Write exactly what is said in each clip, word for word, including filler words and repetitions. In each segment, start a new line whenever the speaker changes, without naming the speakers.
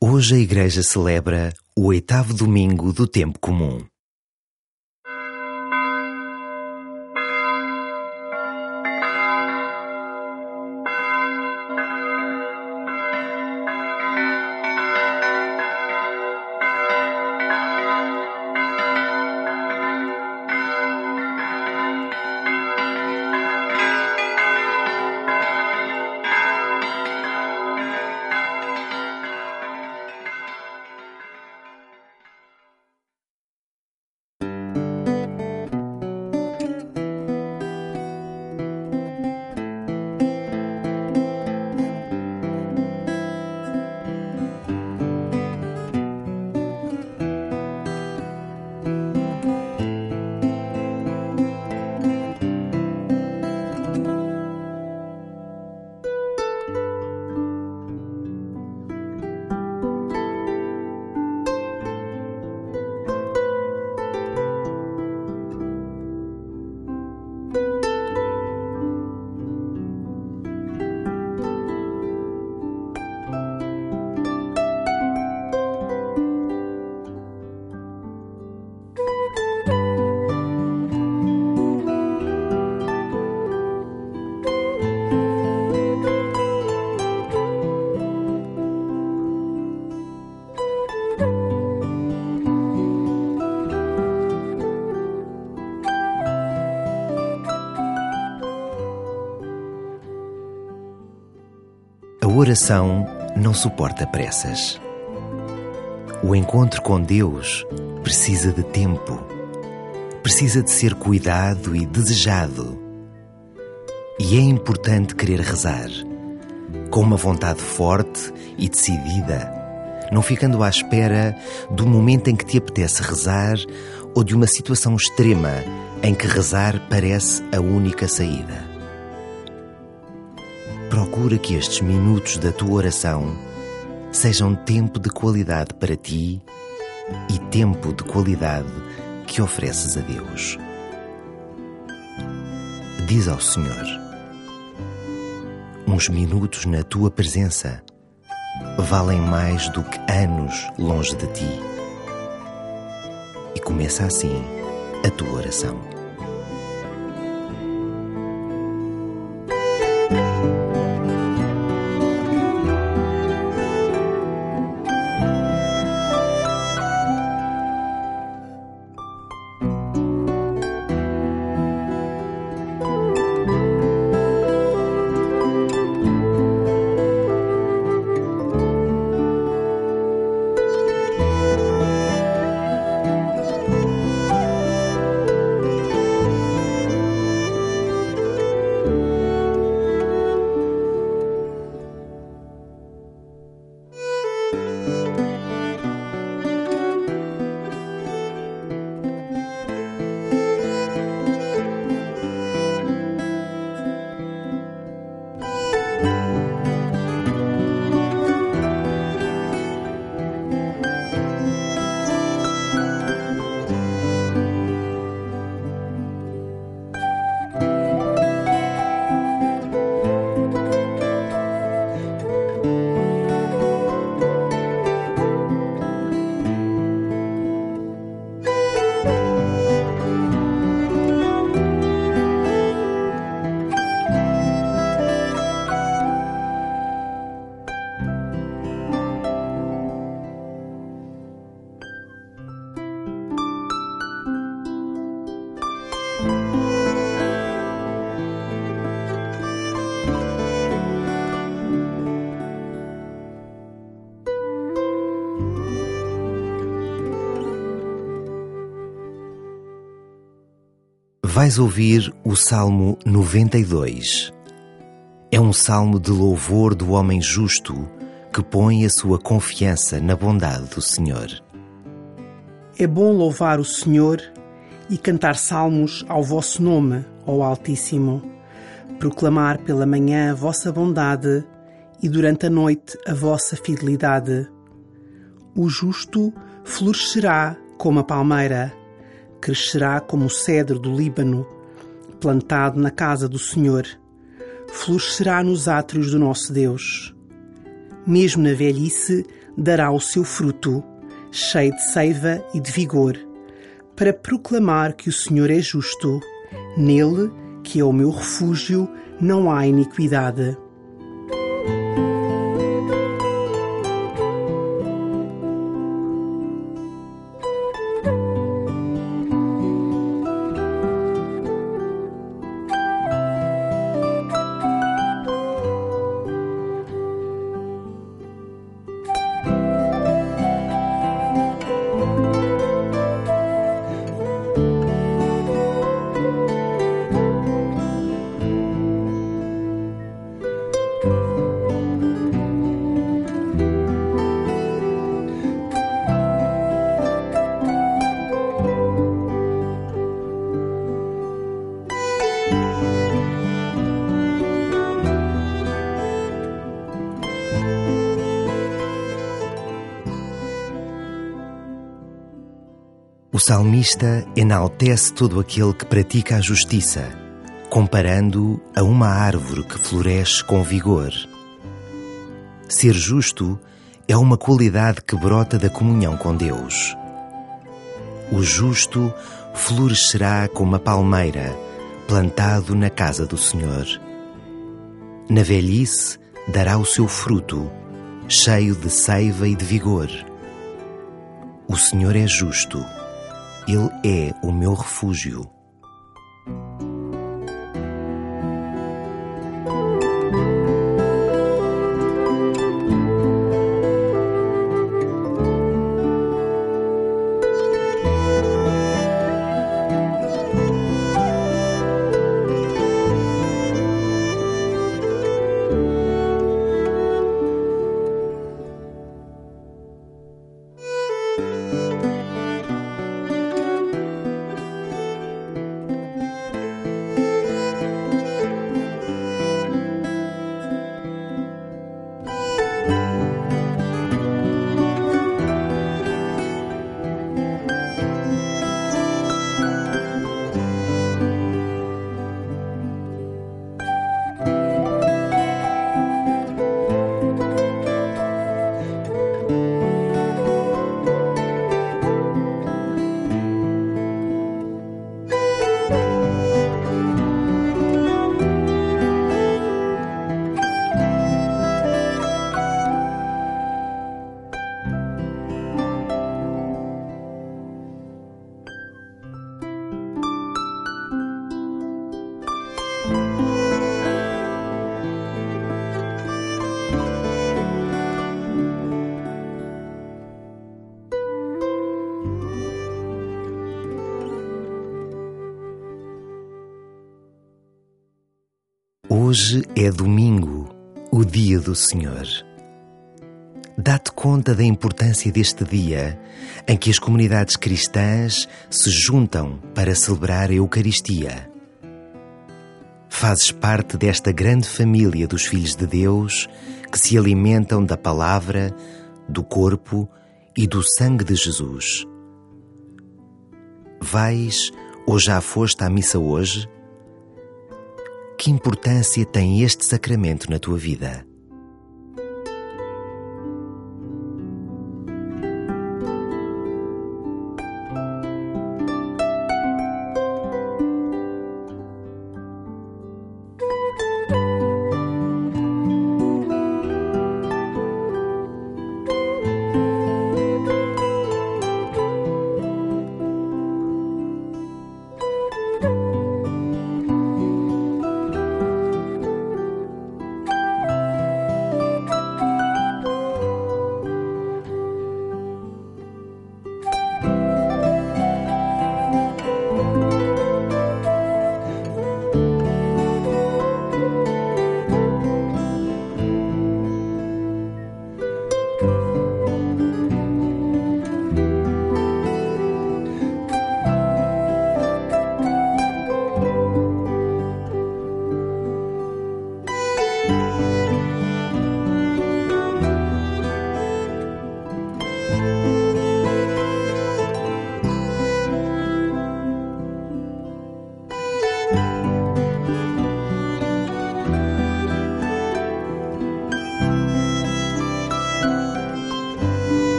Hoje a Igreja celebra o oitavo domingo do Tempo Comum. A oração não suporta pressas. O encontro com Deus precisa de tempo, precisa de ser cuidado e desejado. E é importante querer rezar, com uma vontade forte e decidida, não ficando à espera do momento em que te apetece rezar ou de uma situação extrema em que rezar parece a única saída. Procura que estes minutos da tua oração sejam tempo de qualidade para ti e tempo de qualidade que ofereces a Deus. Diz ao Senhor: uns minutos na tua presença valem mais do que anos longe de ti. E começa assim a tua oração. Vais ouvir o Salmo noventa e dois. É um salmo de louvor do homem justo que põe a sua confiança na bondade do Senhor.
É bom louvar o Senhor e cantar salmos ao vosso nome, ó Altíssimo, proclamar pela manhã a vossa bondade e durante a noite a vossa fidelidade. O justo florescerá como a palmeira, crescerá como o cedro do Líbano, plantado na casa do Senhor. Florescerá nos átrios do nosso Deus. Mesmo na velhice, dará o seu fruto, cheio de seiva e de vigor, para proclamar que o Senhor é justo. Nele, que é o meu refúgio, não há iniquidade.
O salmista enaltece todo aquele que pratica a justiça, comparando-o a uma árvore que floresce com vigor. Ser justo é uma qualidade que brota da comunhão com Deus. O justo florescerá como uma palmeira, plantado na casa do Senhor. Na velhice dará o seu fruto, cheio de seiva e de vigor. O Senhor é justo. Ele é o meu refúgio. Hoje é domingo, o dia do Senhor. Dá-te conta da importância deste dia em que as comunidades cristãs se juntam para celebrar a Eucaristia. Fazes parte desta grande família dos filhos de Deus que se alimentam da palavra, do corpo e do sangue de Jesus. Vais ou já foste à missa hoje? Que importância tem este sacramento na tua vida?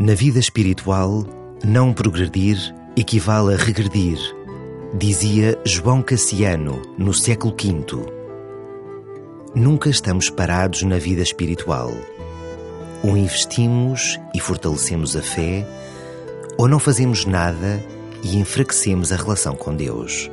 Na vida espiritual, não progredir equivale a regredir, dizia João Cassiano no século quinto. Nunca estamos parados na vida espiritual. Ou investimos e fortalecemos a fé, ou não fazemos nada e enfraquecemos a relação com Deus.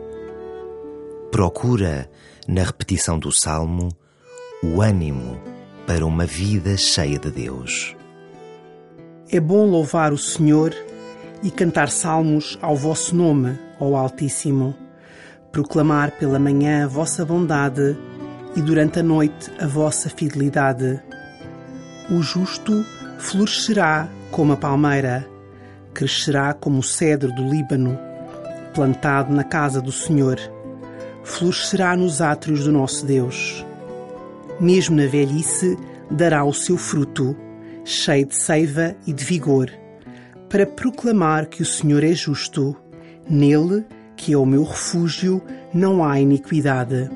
Procura, na repetição do Salmo, o ânimo para uma vida cheia de Deus.
É bom louvar o Senhor e cantar salmos ao vosso nome, ó Altíssimo, proclamar pela manhã a vossa bondade e durante a noite a vossa fidelidade. O justo florescerá como a palmeira, crescerá como o cedro do Líbano, plantado na casa do Senhor, florescerá nos átrios do nosso Deus. Mesmo na velhice dará o seu fruto, cheio de seiva e de vigor, para proclamar que o Senhor é justo, nele, que é o meu refúgio, não há iniquidade.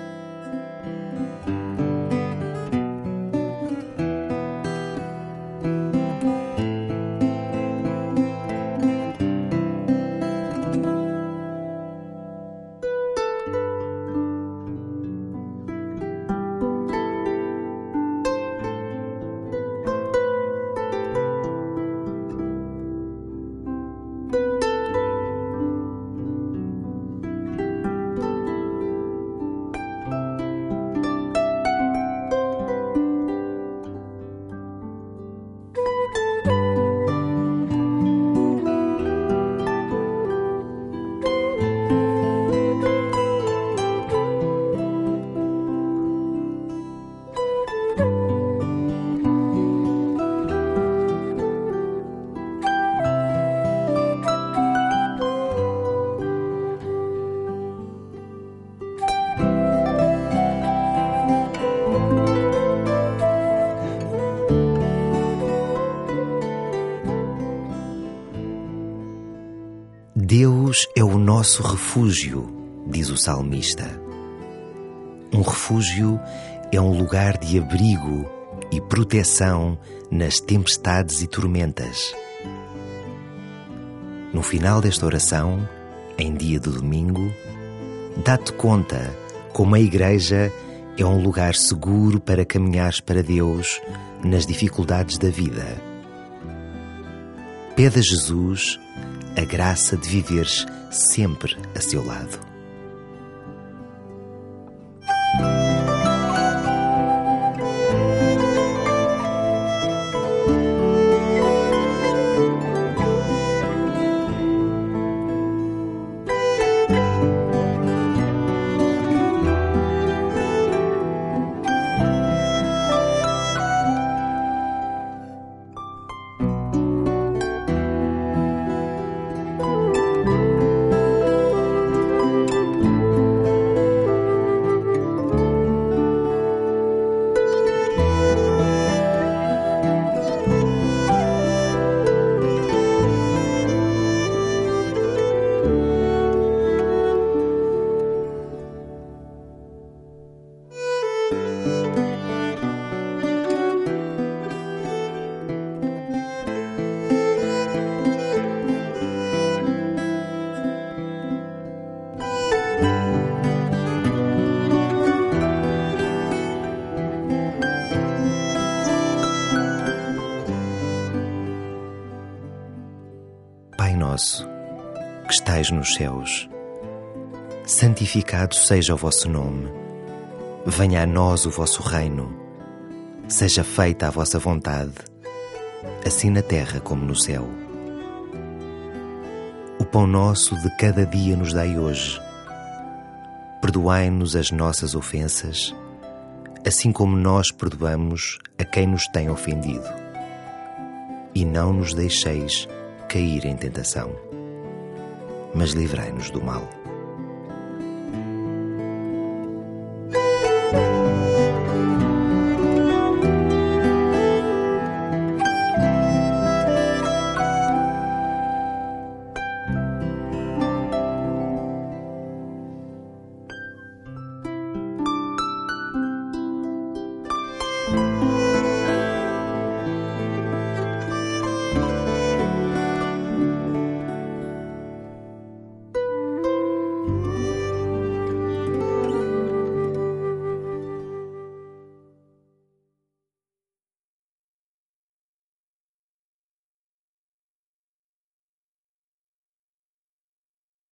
Deus é o nosso refúgio, diz o salmista. Um refúgio é um lugar de abrigo e proteção nas tempestades e tormentas. No final desta oração, em dia de domingo, dá-te conta como a Igreja é um lugar seguro para caminhares para Deus nas dificuldades da vida. Pede a Jesus a graça de viveres sempre a seu lado. Pai nosso, que estais nos céus, santificado seja o vosso nome. Venha a nós o vosso reino. Seja feita a vossa vontade, assim na terra como no céu. O pão nosso de cada dia nos dai hoje. Perdoai-nos as nossas ofensas, assim como nós perdoamos a quem nos tem ofendido. E não nos deixeis cair em tentação, mas livrai-nos do mal.